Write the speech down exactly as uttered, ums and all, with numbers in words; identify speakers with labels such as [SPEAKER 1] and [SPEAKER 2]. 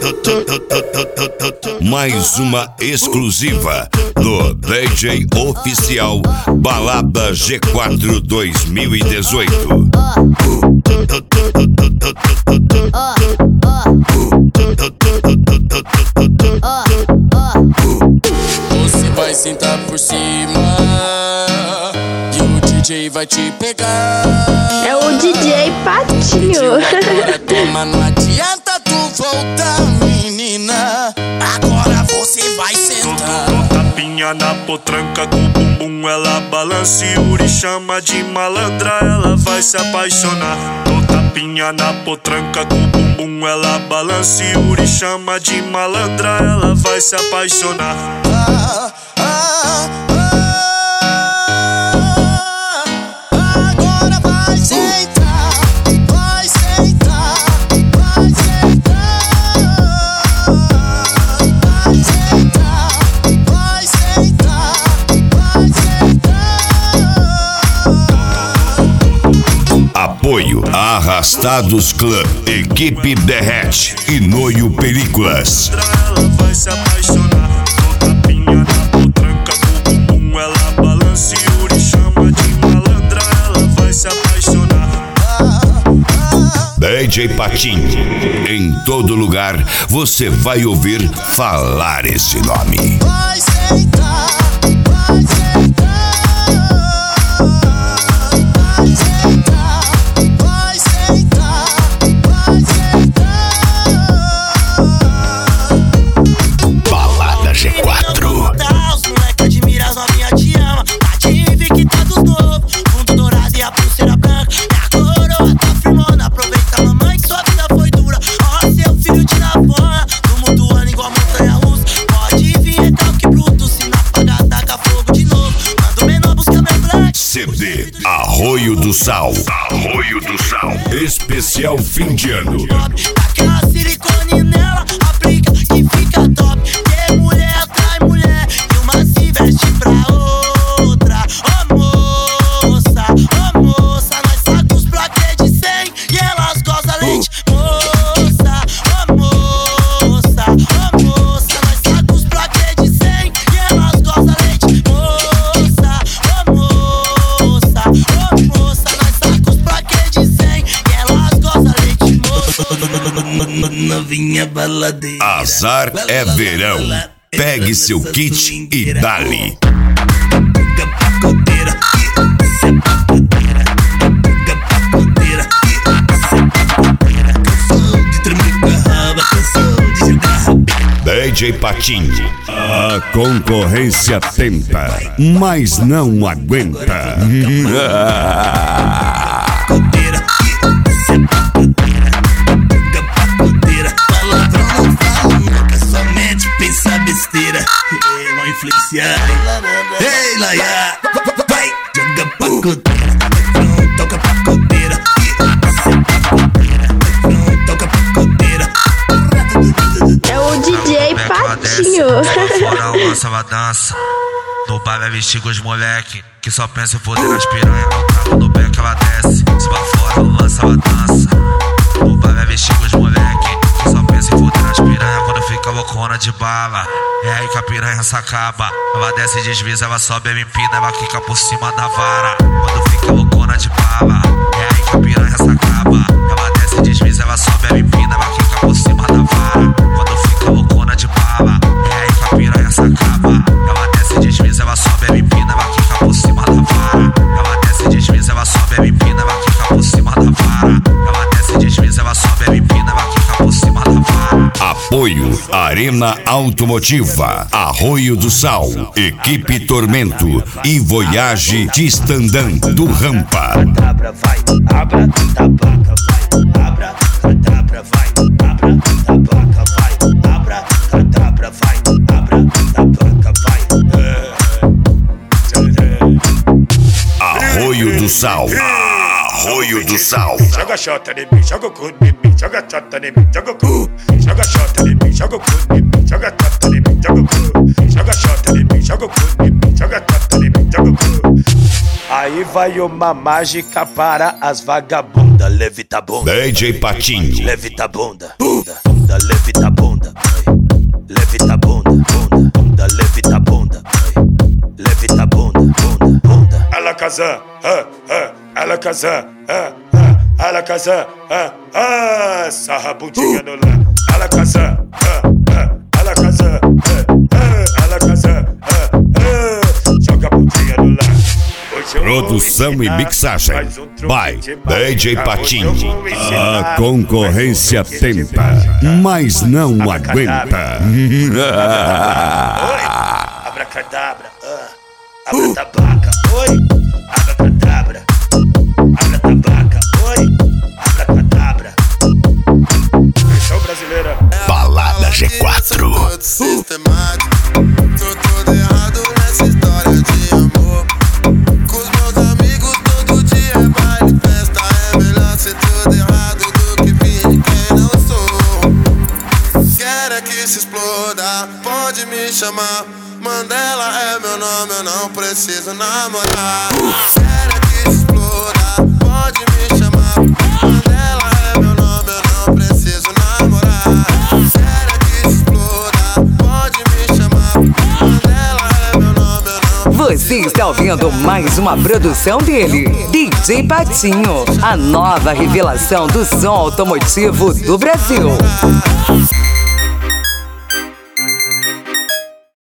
[SPEAKER 1] Mais uma exclusiva do D J Oficial Balada G quatro dois mil e dezoito.
[SPEAKER 2] Você vai sentar por cima e o D J vai te pegar.
[SPEAKER 3] É o D J Patinho.
[SPEAKER 2] Agora toma, não adianta tu voltar, menina. Agora você vai sentar.
[SPEAKER 4] Dou tapinha na potranca com o bumbum, ela balança e Uri chama de malandra, ela vai se apaixonar. Dou tapinha na potranca com o bumbum, ela balança e Uri chama de malandra, ela vai se apaixonar.
[SPEAKER 2] Ah, ah, ah, agora vai sentar, vai sentar, vai sentar, vai sentar, vai sentar, vai sentar.
[SPEAKER 1] Apoio Arrastados Club, Equipe Derrete e Noio Películas.
[SPEAKER 4] Ela vai se apaixonar. Dou tapinha na potranca com o bumbum, ela balança e Uri chama de malandra, ela vai se apaixonar.
[SPEAKER 1] D J Patinho. Em todo lugar você vai ouvir falar esse nome.
[SPEAKER 2] Vai sentar, vai sentar, vai sentar, vai sentar, vai sentar.
[SPEAKER 1] Balada G quatro.
[SPEAKER 2] Os moleque admira, as novinha te ama. Ative que tá dos novos, fundo dourado e a pulseira branca. E a coroa tá firmona, aproveita mamãe que sua vida foi dura. Ó, seu filho tira a fona, no mutuando igual montanha russa. Pode vir, é tal que bruto, se não apagar, taca fogo de novo. Manda o menor buscar meu black.
[SPEAKER 1] C D Arroio do Sal. Arroio do Sal. Especial fim de ano.
[SPEAKER 2] Taca silicone nela, aplica que fica top. Que mulher atrai mulher e uma se veste pra outra. Ô moça, ô moça, nós saca os plaquês de cem e elas gozam leite. Moça, ô moça, ô moça, nós saca os plaquês de cem e elas gozam leite. Moça, ô moça, ô moça, nós saca os plaquês de cem e elas gozam leite. Novinha baladeira.
[SPEAKER 1] Azar é verão. Pegue seu kit e dale. D J Patinho. A concorrência tenta, mas não aguenta.
[SPEAKER 2] Besteira, vão influenciar. Ei, Laia, vai, joga pacoteira, toca pacoteira, toca pacoteira.
[SPEAKER 3] É o D J Patinho.
[SPEAKER 5] Fora o lança, ela dança. No bar vai vestir com os moleque que só pensa em foder nas piranha. Ao no beco ela desce. Se vai fora o lança, ela dança. No bar vai vestir com os moleque que só pensa em foder nas piranha. Quando fica loucona de bala, é aí que a piranha se acaba. Ela desce e desliza, ela sobe, ela empina, ela quica por cima da vara. Quando fica loucona de bala, é aí que a piranha se acaba. Ela desce e desliza, ela sobe, ela empina, ela quica por cima da vara. Quando fica loucona de bala, é aí que a piranha se acaba. Ela desce e desliza, ela sobe, ela empina, ela quica por cima da vara. Ela desce e desliza, ela sobe, ela empina, ela quica por cima da vara. Ela desce e desliza, ela sobe, ela empina, ela quica por cima da vara.
[SPEAKER 1] Apoio Arena Automotiva, Arroio do Sal, Equipe Tormento e Voyage Tistandã do Rampa.
[SPEAKER 6] Abra, vai, abra, da placa, vai, abra, cadabra, vai, abra, da placa, vai, abra, cadabra, vai, abra, da placa, vai.
[SPEAKER 1] Arroio do Sal. Arroio do Sal.
[SPEAKER 4] Joga xota em mim, joga o cu em mim, joga xota em mim, joga o cu. Joga xota em mim, joga o cu em mim, joga xota em mim, joga o cu. Joga xota em mim, joga o cu em mim, joga xota em mim, joga o cu.
[SPEAKER 6] Aí vai uma mágica para as vagabundas. Levita bunda,
[SPEAKER 1] D J Patinho.
[SPEAKER 6] levita bunda, bunda, bunda, levita bunda. casa, ah, ah, ela casa, ah, ah, ela casa, ah, ah, sarra a bundinha no lá. Ela casa, ah, ah, ela casa, ah, ah, ela casa, ah, ah, joga a bundinha no lá.
[SPEAKER 1] Produção e mixagem by D J Patinho. A concorrência tenta, mas não aguenta.
[SPEAKER 6] Oi, abracadabra, ah, abra tabaca, oi, abracadabra, abra tabaca, oi, abracadabra. Versão brasileira.
[SPEAKER 1] Balada G quatro.
[SPEAKER 7] Sistemático, tô todo errado nessa história de amor. Com os meus amigos todo dia é baile, festa. É melhor ser tudo errado do que fingir quem não sou. Quero é que se exploda, pode me chamar. Mandela é meu nome, eu não preciso namorar. Quero é que se exploda, pode me chamar. Mandela é meu nome, eu não preciso namorar. Quero é que se exploda, pode me chamar. Mandela é meu nome, eu não preciso.
[SPEAKER 8] Você está ouvindo mais uma produção dele, D J Patinho, a nova revelação do som automotivo do Brasil.